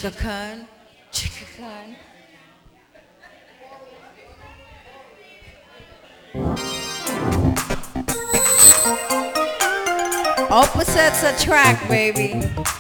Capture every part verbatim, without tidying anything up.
Chaka Khan, Chaka Khan. Opposites attract, baby.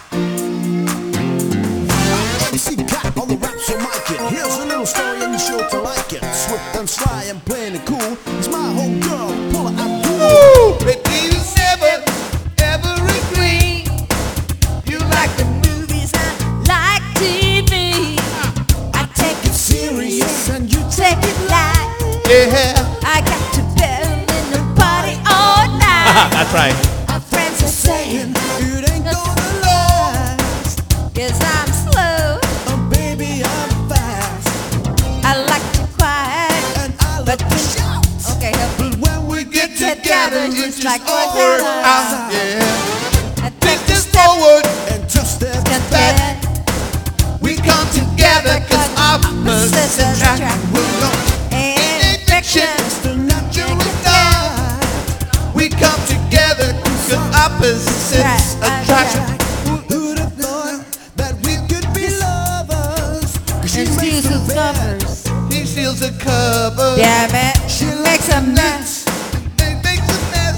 M C Cat on the rap, so mic it. Here's a little story and you're sure to like it. Swift and sly and playing it cool. It's my home girl, Paula Abdul. Baby, you never, ever agree. You like the Movies and like T V. I take it serious and you take it light. yeah. I got to bend in the party all night. That's right. My friends are saying, it ain't gonna last. cause I'm slow. Oh, baby, I'm fast. I like to quiet. And I love But to shout. Okay, help me. But when we get Together, together, it's it's like just we're over. together. Ah, yeah. I take a Just step forward. And two steps and back. then We come together cause opposites attract. We know in fiction. it's the natural die. We come together cause opposites attract. Who'd have thought that we could be lovers? 'Cause she And makes steals the his bed. covers. He steals a cover. Damn it. She Makes a mess. He makes a mess.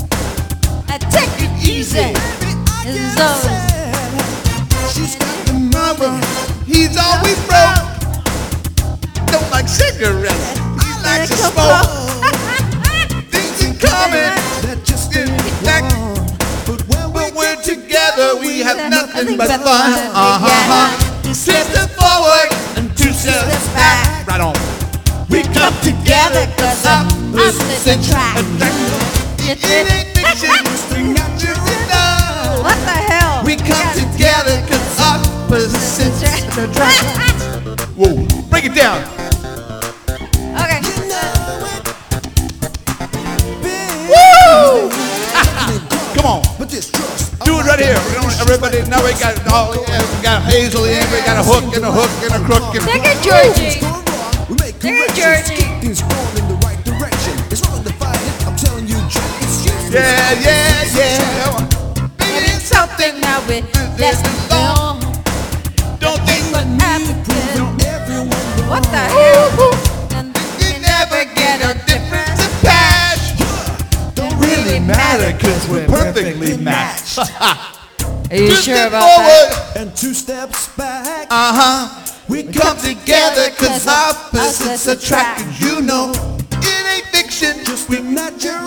I take it easy. Baby, I It's can't always- say. She's got the Mama, number. he's always broke. Don't like cigarettes. He likes to smoke. Things in common. That just In ain't fact, wrong. But when we when we're together, we have nothing but but fun. fun. Uh huh. Yeah. Two steps forward and two steps back. Right on. We come together cause opposites attract. It ain't fiction. It's the natural law. What the hell? We come together cause opposites attract. Whoa, break it down. Okay. you know it, baby. Woo! Come on, But this trust. do it right here. We don't, everybody, now we got all, we got Hazel in, we got a hook and a hook and a crook and Take it, Things Georgie. going wrong, we make Take it, corrections. Georgie. Keep things going in the right direction. It's wrong to fight it. I'm telling you, Jack, it's useless. yeah, yeah, yeah. Come on. Maybe it's something Now we that's let's long. go. Don't think What happened? Everyone What the wrong. hell? And you never get a difference of cash. Don't Really matter cause we're perfectly matched. Are you Two sure steps about that? forward. And two steps back. Uh huh. We Come together cause opposites attract. And you know it ain't fiction. just we natural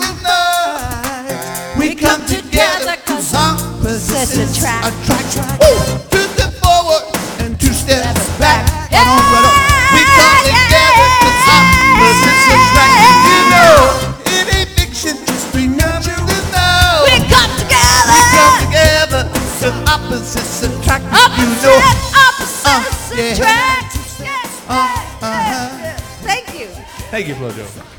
Right. We come together cause opposites attract. attract. Woo! Two steps forward and two steps back. Yeah! Right on, right on. We come together cause opposites attract. And you know it ain't fiction. Just we natural know. We come together. We come together cause opposites attract. You know. Opposites, opposites yeah. attract. Yes, Uh, yes, uh-huh. yes, yes. Thank you. Thank you, Flojo.